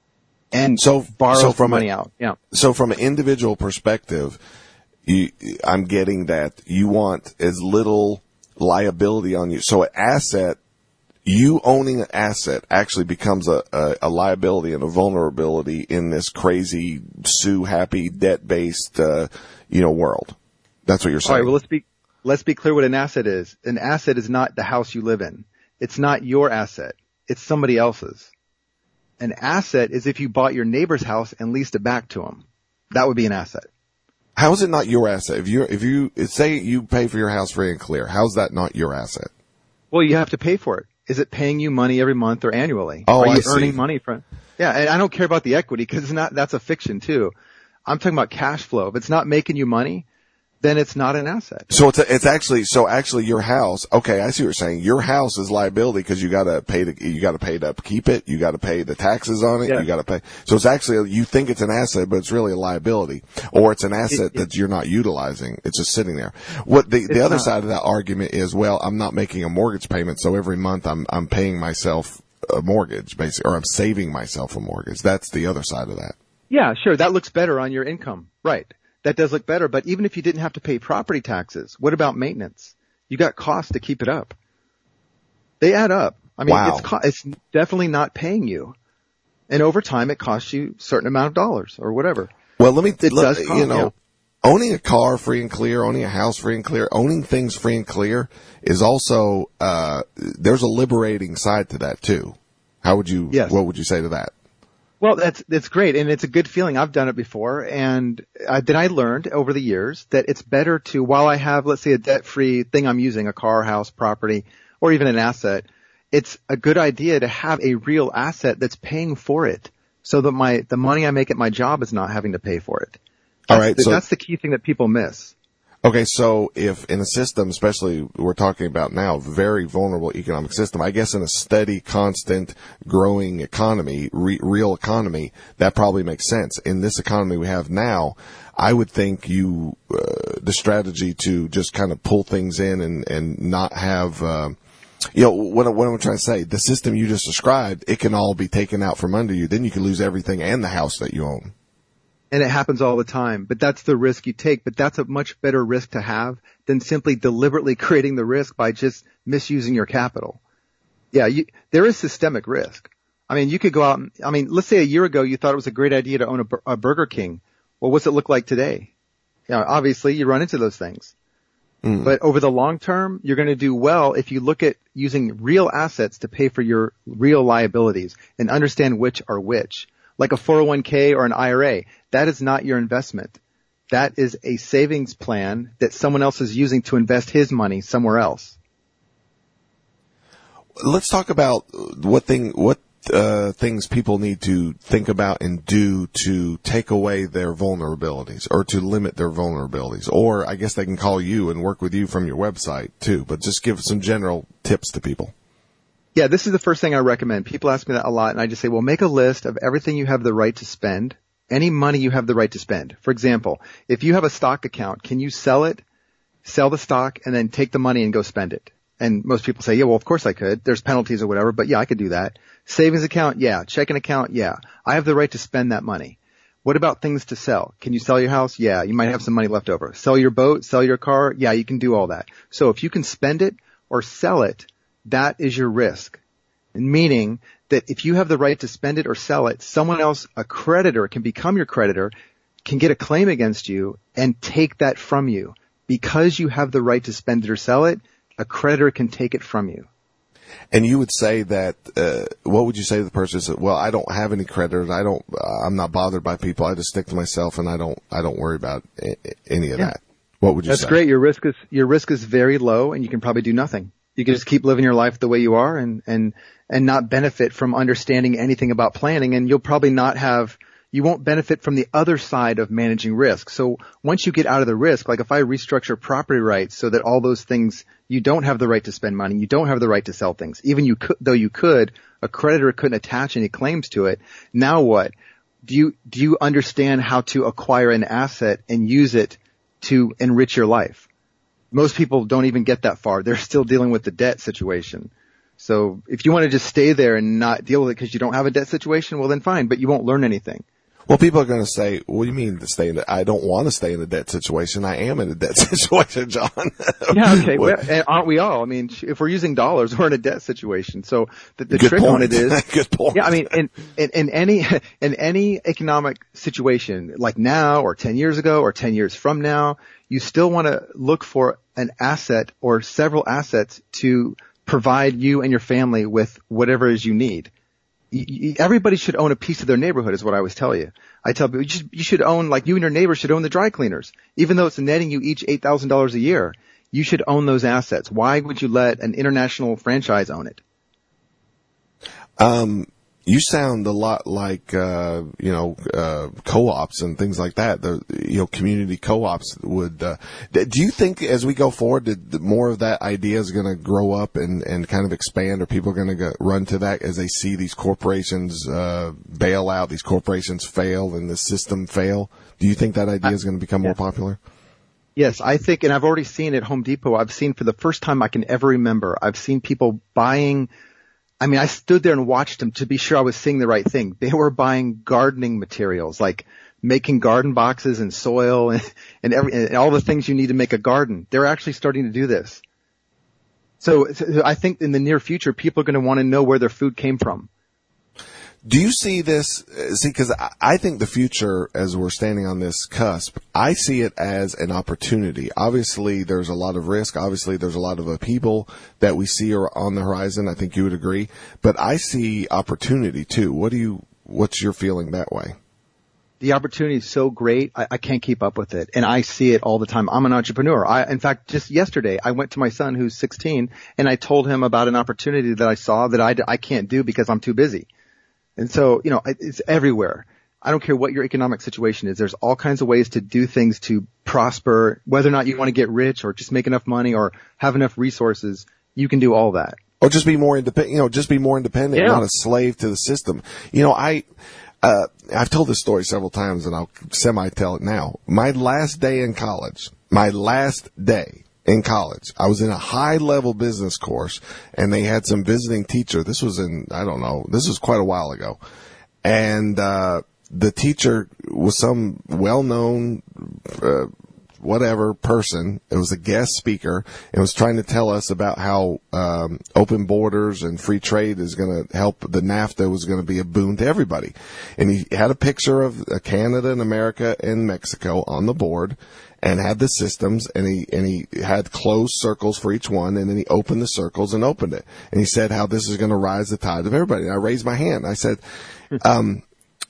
And so borrow so from money a, out. Yeah. So from an individual perspective, you, I'm getting that you want as little liability on you. So an asset, you owning an asset actually becomes a, a, a liability and a vulnerability in this crazy, sue happy, debt based, uh, you know, world. That's what you're saying. All right. Well, let's be, let's be clear what an asset is. An asset is not the house you live in. It's not your asset. It's somebody else's. An asset is if you bought your neighbor's house and leased it back to him. That would be an asset. How is it not your asset? If you if you say you pay for your house free and clear, how's that not your asset? Well, you have to pay for it. Is it paying you money every month or annually? Oh, Are you I see. earning money from? Yeah, and I don't care about the equity because it's not. That's a fiction too. I'm talking about cash flow. If it's not making you money, then it's not an asset. So it's a, it's actually so actually your house. Okay, I see what you're saying. Your house is liability because you got to pay the you got to pay to upkeep it. You got to pay the taxes on it. Yeah. You got to pay. So it's actually you think it's an asset, but it's really a liability, or it's an asset it, that you're not utilizing. It's just sitting there. What the the other not. side of that argument is, well, I'm not making a mortgage payment, so every month I'm I'm paying myself a mortgage, basically, or I'm saving myself a mortgage. That's the other side of that. Yeah, sure. That looks better on your income, right? that does look better. But even if you didn't have to pay property taxes, what about maintenance? You got costs to keep it up. They add up. I mean, Wow. it's, co- it's definitely not paying you. And over time, it costs you a certain amount of dollars or whatever. Well, let me, It let, does cost, you know, yeah. owning a car free and clear, owning a house free and clear, owning things free and clear is also, uh, there's a liberating side to that too. How would you, Yes. what would you say to that? Well, that's, that's great. And it's a good feeling. I've done it before. And I, then I learned over the years that it's better to, while I have, let's say, a debt-free thing I'm using, a car, house, property, or even an asset, it's a good idea to have a real asset that's paying for it so that my, the money I make at my job is not having to pay for it. That's All right. the, So that's the key thing that people miss. Okay, so if in a system, especially we're talking about now, very vulnerable economic system, I guess in a steady, constant, growing economy, re- real economy, that probably makes sense. In this economy we have now, I would think you, uh, the strategy to just kind of pull things in and, and not have, uh, you know, what, what I'm trying to say, the system you just described, it can all be taken out from under you. Then you can lose everything and the house that you own. And it happens all the time, but that's the risk you take. But that's a much better risk to have than simply deliberately creating the risk by just misusing your capital. Yeah, you, there is systemic risk. I mean, you could go out and, I mean, let's say a year ago you thought it was a great idea to own a, a Burger King. Well, what's it look like today? You know, obviously you run into those things. Mm. But over the long term, you're going to do well if you look at using real assets to pay for your real liabilities and understand which are which. Like a four oh one k or an I R A, that is not your investment. That is a savings plan that someone else is using to invest his money somewhere else. Let's talk about what thing, what uh, things people need to think about and do to take away their vulnerabilities or to limit their vulnerabilities. Or I guess they can call you and work with you from your website too, but just give some general tips to people. Yeah, this is the first thing I recommend. People ask me that a lot, and I just say, well, make a list of everything you have the right to spend, any money you have the right to spend. For example, if you have a stock account, can you sell it, sell the stock, and then take the money and go spend it? And most people say, yeah, well, of course I could. There's penalties or whatever, but yeah, I could do that. Savings account, yeah. Checking account, yeah. I have the right to spend that money. What about things to sell? Can you sell your house? Yeah, you might have some money left over. Sell your boat, sell your car? Yeah, you can do all that. So if you can spend it or sell it, that is your risk. Meaning that if you have the right to spend it or sell it, someone else, a creditor, can become your creditor, can get a claim against you and take that from you. Because you have the right to spend it or sell it, a creditor can take it from you. And you would say that, uh, what would you say to the person who said, well, I don't have any creditors. I don't, uh, I'm not bothered by people. I just stick to myself and I don't, I don't worry about a- any of Yeah. that. What would you That's say? That's great. Your risk is, your risk is very low and you can probably do nothing. You can just keep living your life the way you are and, and, and not benefit from understanding anything about planning. And you'll probably not have, you won't benefit from the other side of managing risk. So once you get out of the risk, like if I restructure property rights so that all those things, you don't have the right to spend money, you don't have the right to sell things, even you could, though you could, a creditor couldn't attach any claims to it. Now what? Do you, do you understand how to acquire an asset and use it to enrich your life? Most people don't even get that far. They're still dealing with the debt situation. So if you want to just stay there and not deal with it because you don't have a debt situation, well then fine, but you won't learn anything. Well, people are going to say, what do you mean to stay in the, I don't want to stay in a debt situation. I am in a debt situation, John. Yeah, okay. Well, and aren't we all? I mean, if we're using dollars, we're in a debt situation. So the, the Good trick point. on it is, Good point. yeah, I mean, in, in, in any, in any economic situation, like now or ten years ago or ten years from now, you still want to look for an asset or several assets to provide you and your family with whatever it is you need. Everybody should own a piece of their neighborhood is what I always tell you. I tell people you should, you should own, like you and your neighbor should own the dry cleaners. Even though it's netting you each eight thousand dollars a year, you should own those assets. Why would you let an international franchise own it? Um, you sound a lot like, uh, you know, uh, co-ops and things like that. The, you know, community co-ops would, uh, do you think as we go forward that more of that idea is going to grow up and, and kind of expand, or people are going to go, run to that as they see these corporations, uh, bail out, these corporations fail and the system fail? Do you think that idea is going to become more popular? Yes, I think, and I've already seen at Home Depot, I've seen for the first time I can ever remember, I've seen people buying, I mean, I stood there and watched them to be sure I was seeing the right thing. They were buying gardening materials, like making garden boxes and soil and, and, every, and all the things you need to make a garden. They're actually starting to do this. So, so I think in the near future, people are going to want to know where their food came from. Do you see this? See, because I think the future, as we're standing on this cusp, I see it as an opportunity. Obviously, there's a lot of risk. Obviously, there's a lot of upheaval that we see are on the horizon. I think you would agree. But I see opportunity too. What do you? What's your feeling that way? The opportunity is so great, I, I can't keep up with it. And I see it all the time. I'm an entrepreneur. I, in fact, just yesterday, I went to my son who's sixteen and I told him about an opportunity that I saw that I, I can't do because I'm too busy. And so, you know, it's everywhere. I don't care what your economic situation is. There's all kinds of ways to do things to prosper, whether or not you want to get rich or just make enough money or have enough resources. You can do all that. Or just be more independent, you know, just be more independent, Yeah. not a slave to the system. You know, I, uh, I've told this story several times and I'll semi-tell it now. My last day in college, my last day in college, I was in a high-level business course, and they had some visiting teacher. This was in, I don't know, this was quite a while ago. And uh the teacher was some well-known, uh, whatever person. It was a guest speaker and was trying to tell us about how um open borders and free trade is going to help. The NAFTA was going to be a boon to everybody. And he had a picture of uh, Canada and America and Mexico on the board, and had the systems, and he and he had closed circles for each one, and then he opened the circles and opened it. And he said how this is going to rise the tide of everybody. And I raised my hand. I said, um,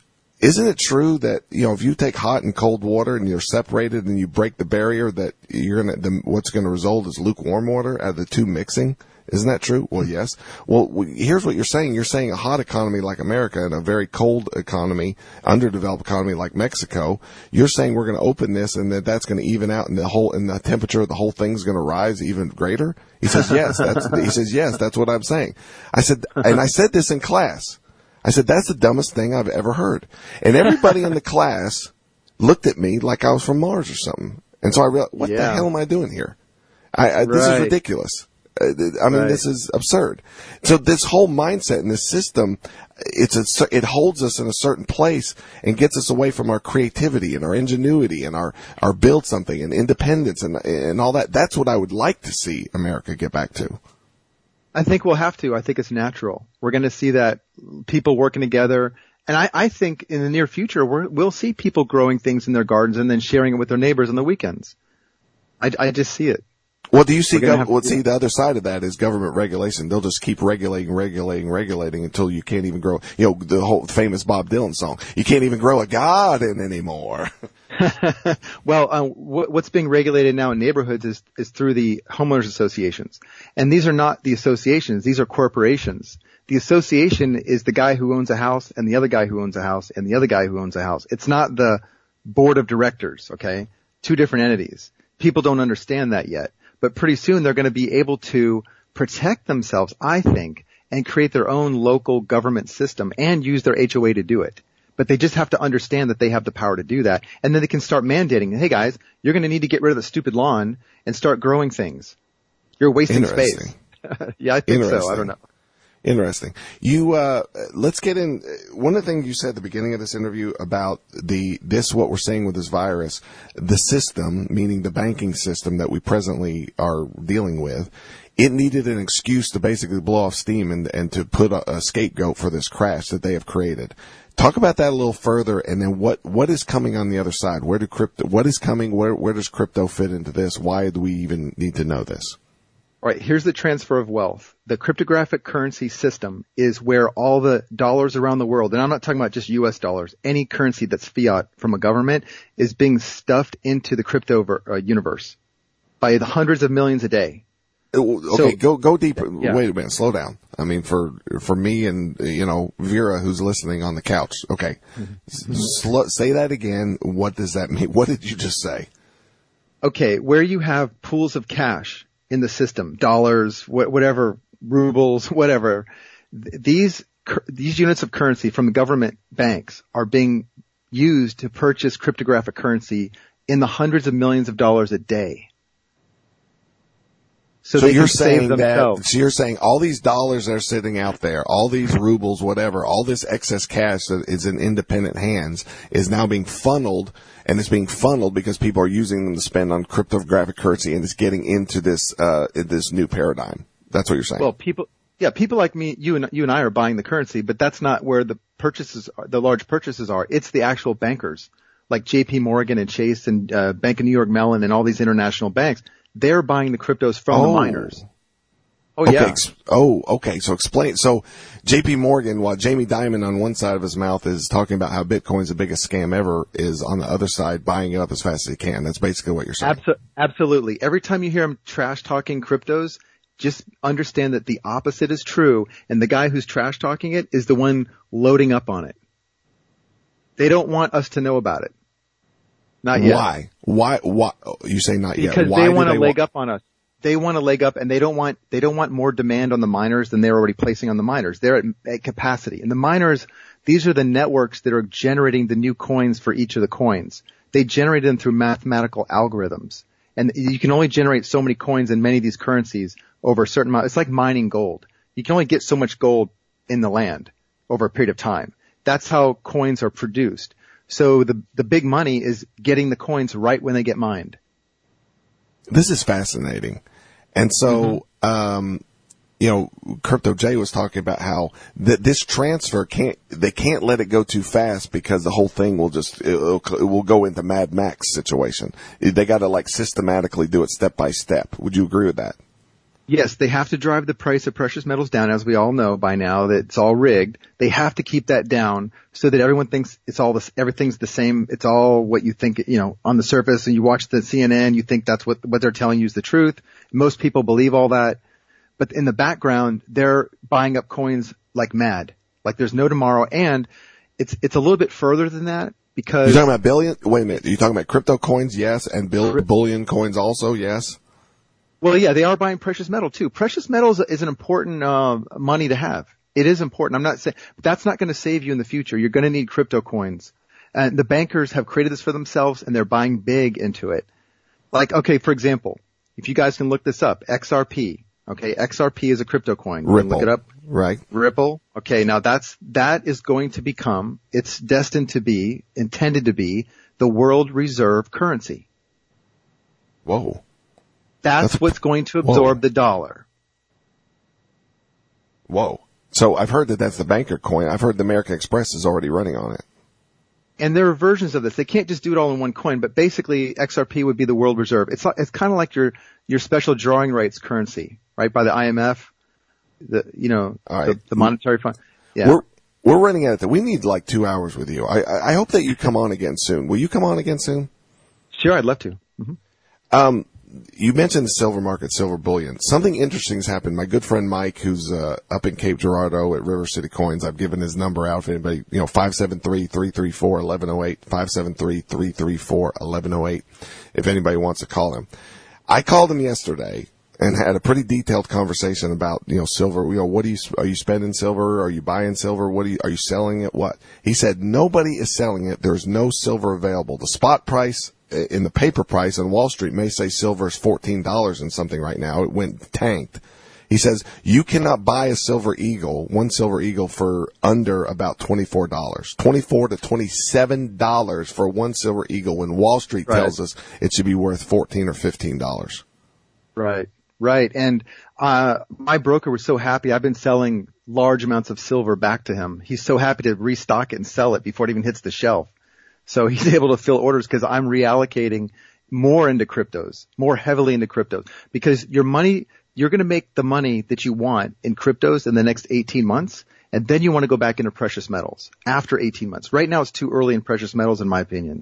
isn't it true that, you know, if you take hot and cold water and you're separated and you break the barrier, that you're going to, what's going to result is lukewarm water out of the two mixing? Isn't that true? Well, yes. Well, here's what you're saying. You're saying a hot economy like America and a very cold economy, underdeveloped economy like Mexico. You're saying we're going to open this and that that's going to even out, and the whole, and the temperature of the whole thing's going to rise even greater. He says, yes, that's, he says, yes, that's what I'm saying. I said, and I said this in class. I said, that's the dumbest thing I've ever heard. And everybody in the class looked at me like I was from Mars or something. And so I realized, what Yeah. the hell am I doing here? I, I, this Right. is ridiculous. I mean, Right. this is absurd. So this whole mindset and this system, it's a, it holds us in a certain place and gets us away from our creativity and our ingenuity and our, our build something and independence and, and all that. That's what I would like to see America get back to. I think we'll have to. I think it's natural. We're going to see that people working together. And I, I think in the near future, we're, we'll see people growing things in their gardens and then sharing it with their neighbors on the weekends. I, I just see it. Well, do you see, We're gonna gov- have to well, do see, it. the other side of that is government regulation. They'll just keep regulating, regulating, regulating until you can't even grow, you know, the whole famous Bob Dylan song. You can't even grow a garden anymore. Well, uh, wh- what's being regulated now in neighborhoods is, is through the homeowners associations. And these are not the associations. These are corporations. The association is the guy who owns a house and the other guy who owns a house and the other guy who owns a house. It's not the board of directors, okay? Two different entities. People don't understand that yet. But pretty soon they're going to be able to protect themselves, I think, and create their own local government system and use their H O A to do it. But they just have to understand that they have the power to do that. And then they can start mandating, hey guys, you're going to need to get rid of the stupid lawn and start growing things. You're wasting space. Yeah, I think so. I don't know. Interesting. You, uh, let's get in. One of the things you said at the beginning of this interview about the, this, what we're saying with this virus, the system, meaning the banking system that we presently are dealing with, it needed an excuse to basically blow off steam and, and to put a, a scapegoat for this crash that they have created. Talk about that a little further, and then what, what is coming on the other side? Where do crypto, what is coming? Where, where does crypto fit into this? Why do we even need to know this? All right, here's the transfer of wealth. The cryptographic currency system is where all the dollars around the world, and I'm not talking about just U S dollars, any currency that's fiat from a government is being stuffed into the crypto uh, universe by the hundreds of millions a day. Okay, So- go go deeper. Yeah. Wait a minute, slow down. I mean, for for me and you know Vera, who's listening on the couch. Okay, Mm-hmm. Sl- say that again. What does that mean? What did you just say? Okay, where you have pools of cash in the system, dollars, wh- whatever, rubles, whatever, th- these cur- these units of currency from the government banks are being used to purchase cryptographic currency in the hundreds of millions of dollars a day. so, So they you're can save saying themselves. that, so you're saying all these dollars that are sitting out there, all these rubles, whatever, all this excess cash that is in independent hands is now being funneled, and it's being funneled because people are using them to spend on cryptographic currency, and it's getting into this, uh, this new paradigm. That's what you're saying. Well, people, yeah, people like me, you and you and I are buying the currency, but that's not where the purchases, are, the large purchases are. It's the actual bankers, like J P Morgan and Chase and uh, Bank of New York Mellon and all these international banks. They're buying the cryptos from Oh. the miners. Oh okay. yeah. ex- Oh, okay. So explain. So J P Morgan, while Jamie Dimon on one side of his mouth is talking about how Bitcoin's the biggest scam ever, is on the other side buying it up as fast as he can. That's basically what you're saying. Abso- absolutely. Every time you hear him trash talking cryptos, just understand that the opposite is true, and the guy who's trash talking it is the one loading up on it. They don't want us to know about it. Not yet. Why? Why? Why? You say not yet. Because Why they do want a they leg wa- up on us. They want a leg up, and they don't want they don't want more demand on the miners than they're already placing on the miners. They're at, at capacity, and the miners, these are the networks that are generating the new coins for each of the coins. They generate them through mathematical algorithms, and you can only generate so many coins in many of these currencies over a certain amount. It's like mining gold. You can only get so much gold in the land over a period of time. That's how coins are produced. So the the big money is getting the coins right when they get mined. This is fascinating. And so, Mm-hmm. um, you know, Crypto J was talking about how that this transfer can't, they can't let it go too fast because the whole thing will just, it'll, it will go into Mad Max situation. They got to like systematically do it step by step. Would you agree with that? Yes, they have to drive the price of precious metals down, as we all know by now that it's all rigged. They have to keep that down so that everyone thinks it's all this, everything's the same. It's all what you think, you know, on the surface, and you watch the C N N, you think that's what, what they're telling you is the truth. Most people believe all that. But in the background, they're buying up coins like mad. Like there's no tomorrow. And it's, it's a little bit further than that because. You're talking about billion? Wait a minute. Are you talking about crypto coins? Yes. And bill, bullion coins also? Yes. Well, yeah, they are buying precious metal too. Precious metals is an important uh, money to have. It is important. I'm not saying that's not going to save you in the future. You're going to need crypto coins. And the bankers have created this for themselves, and they're buying big into it. Like, okay, for example, if you guys can look this up, X R P. Okay, X R P is a crypto coin. You can Ripple. Look it up. Right. Ripple. Okay, now that's that is going to become. It's destined to be, intended to be, the world reserve currency. Whoa. That's, That's- what's going to absorb whoa. the dollar. Whoa. So I've heard that that's the banker coin. I've heard the American Express is already running on it. And there are versions of this. They can't just do it all in one coin, but basically X R P would be the world reserve. It's like, it's kind of like your, your special drawing rights currency, right? By the I M F, the, you know, All right. the, the monetary fund. Yeah. We're, we're running out of time. We need like two hours with you. I, I I hope that you come on again soon. Will you come on again soon? Sure. I'd love to. Mm-hmm. Um, you mentioned the silver market, silver bullion. Something interesting has happened. My good friend Mike, who's uh, up in Cape Girardeau at River City Coins, I've given his number out for anybody, you know, five seven three, three three four, one one zero eight, five seven three, three three four, one one zero eight, if anybody wants to call him. I called him yesterday and had a pretty detailed conversation about, you know, silver. You know, what do you, are you spending silver? Are you buying silver? What are you, are you selling it? What? He said, nobody is selling it. There's no silver available. The spot price in the paper price on Wall Street may say silver is fourteen dollars and something right now. It went tanked. He says you cannot buy a silver eagle, one silver eagle for under about twenty-four dollars, twenty-four to twenty-seven dollars for one silver eagle when Wall Street Right. tells us it should be worth fourteen or fifteen dollars. Right. Right. And, uh, my broker was so happy. I've been selling large amounts of silver back to him. He's so happy to restock it and sell it before it even hits the shelf. So he's able to fill orders because I'm reallocating more into cryptos, more heavily into cryptos, because your money, you're going to make the money that you want in cryptos in the next eighteen months. And then you want to go back into precious metals after eighteen months. Right now it's too early in precious metals, in my opinion.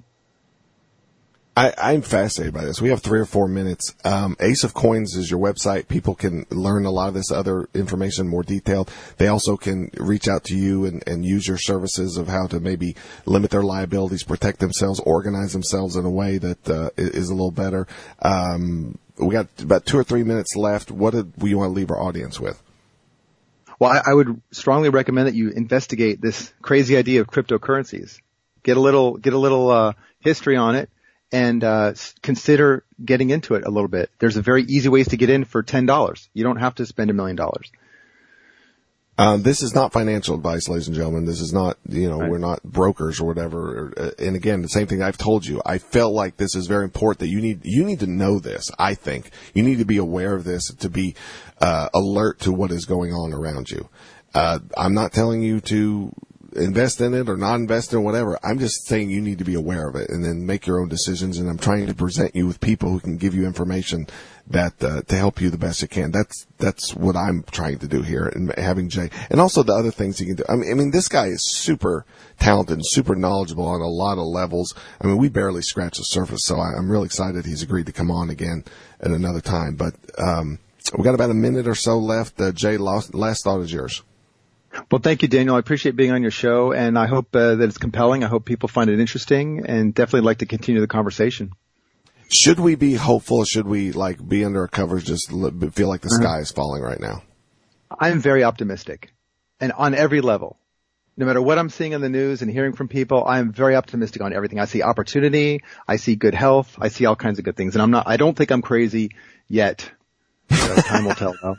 I, I'm fascinated by this. We have three or four minutes. Um, Ace of Coins is your website. People can learn a lot of this other information more detailed. They also can reach out to you and, and use your services of how to maybe limit their liabilities, protect themselves, organize themselves in a way that uh, is a little better. Um, we got about two or three minutes left. What do you want to leave our audience with? Well, I, I would strongly recommend that you investigate this crazy idea of cryptocurrencies. Get a little, get a little, uh, history on it. and uh, consider getting into it a little bit. There's a very easy ways to get in for ten dollars. You don't have to spend a million dollars. Um, this is not financial advice, ladies and gentlemen. This is not, you know, Right. we're not brokers or whatever. Uh, And again, the same thing I've told you. I felt like this is very important that you need, you need to know this. I think you need to be aware of this, to be, uh, alert to what is going on around you. Uh, I'm not telling you to invest in it or not invest in whatever. I'm just saying you need to be aware of it and then make your own decisions. And I'm trying to present you with people who can give you information that, uh, to help you the best you can. That's, that's what I'm trying to do here, and having Jay, and also the other things he can do. I mean, I mean, this guy is super talented, super knowledgeable on a lot of levels. I mean, we barely scratched the surface, so I, I'm really excited he's agreed to come on again at another time. But, um, we got about a minute or so left. Uh, Jay, last, last thought is yours. Well, thank you, Daniel. I appreciate being on your show, and I hope uh, that it's compelling. I hope people find it interesting, and definitely like to continue the conversation. Should we be hopeful? Should we like be under our covers, just li- feel like the Uh-huh. sky is falling right now? I'm very optimistic, and on every level. No matter what I'm seeing in the news and hearing from people, I'm very optimistic on everything. I see opportunity, I see good health, I see all kinds of good things, and I'm not. I don't think I'm crazy yet. So time will tell, though.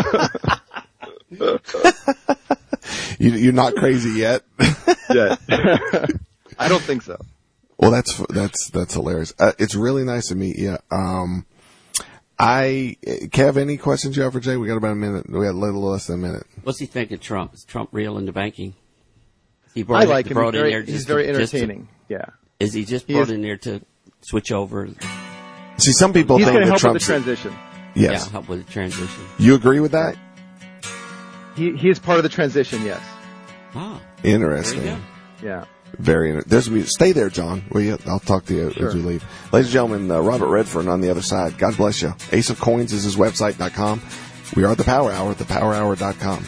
you, you're not crazy yet. Yeah. I don't think so. Well, that's that's that's hilarious. Uh, it's really nice to meet you. Um, I Kev, any questions you have for Jay? We got about a minute. We got a little less than a minute. What's he think of Trump? Is Trump real into banking? He brought I it- like him. brought He's in very, there he's just very to- just to- entertaining. Yeah. Is he just He brought is- in there to switch over? See, some people He's think going to that help with Trump's the transition. yes. Yeah, help with the transition. You agree with that? He he is part of the transition. Yes. Ah, there you Interesting. go. Yeah. Very. Inter- There's me. Stay there, John. Will you? I'll talk to you Sure. as we leave. Ladies and gentlemen, uh, Robert Redfern on the other side. God bless you. Ace of Coins is his website dot com. We are the Power Hour at the power hour dot com.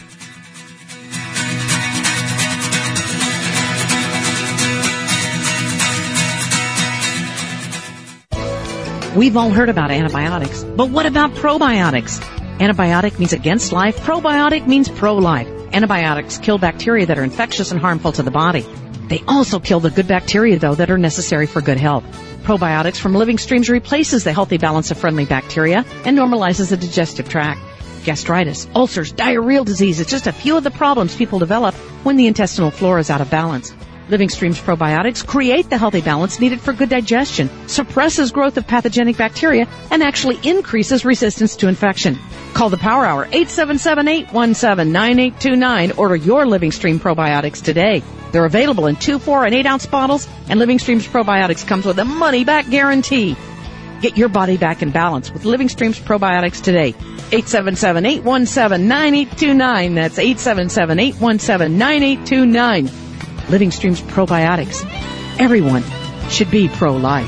We've all heard about antibiotics, but what about probiotics? Antibiotic means against life. Probiotic means pro-life. Antibiotics kill bacteria that are infectious and harmful to the body. They also kill the good bacteria, though, that are necessary for good health. Probiotics from Living Streams replaces the healthy balance of friendly bacteria and normalizes the digestive tract. Gastritis, ulcers, diarrheal disease, it's just a few of the problems people develop when the intestinal flora is out of balance. Living Streams probiotics create the healthy balance needed for good digestion, suppresses growth of pathogenic bacteria, and actually increases resistance to infection. Call the Power Hour, eight seven seven, eight one seven, nine eight two nine. Order your Living Stream probiotics today. They're available in two, four, and eight ounce bottles, and Living Streams probiotics comes with a money-back guarantee. Get your body back in balance with Living Streams probiotics today. eight seven seven, eight one seven, nine eight two nine. That's eight seven seven, eight one seven, nine eight two nine. Living Streams probiotics. Everyone should be pro-life.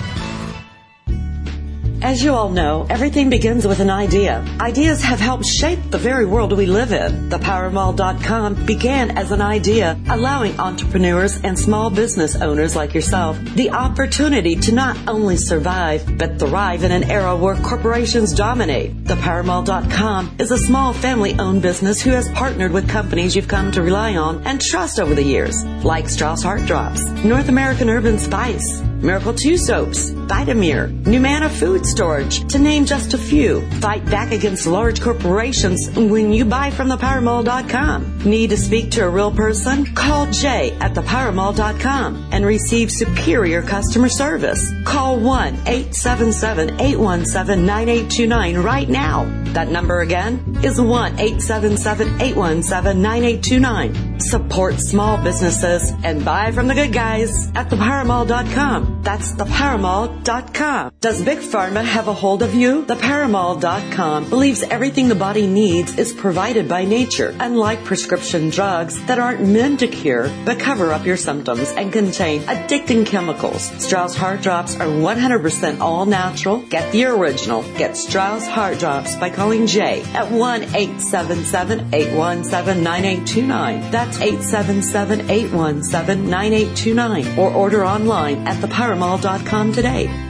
As you all know, everything begins with an idea. Ideas have helped shape the very world we live in. The power mall dot com began as an idea, allowing entrepreneurs and small business owners like yourself the opportunity to not only survive, but thrive in an era where corporations dominate. The power mall dot com is a small family-owned business who has partnered with companies you've come to rely on and trust over the years, like Strauss Heart Drops, North American Urban Spice, Miracle two Soaps, Vitamir, Numana Food Storage, to name just a few. Fight back against large corporations when you buy from the power mall dot com. Need to speak to a real person? Call Jay at the power mall dot com and receive superior customer service. Call one eight seven seven, eight one seven, nine eight two nine right now. That number again is one eight seven seven, eight one seven, nine eight two nine. Support small businesses and buy from the good guys at the power mall dot com. That's the power mall dot com. Does Big Pharma have a hold of you? The power mall dot com believes everything the body needs is provided by nature, unlike prescription drugs that aren't meant to cure but cover up your symptoms and contain addicting chemicals. Strauss Heart Drops are one hundred percent all natural. Get the original. Get Strauss Heart Drops by calling Jay at one eight seven seven, eight one seven, nine eight two nine. That's eight seven seven, eight one seven, nine eight two nine. Or order online at the power mall dot com today.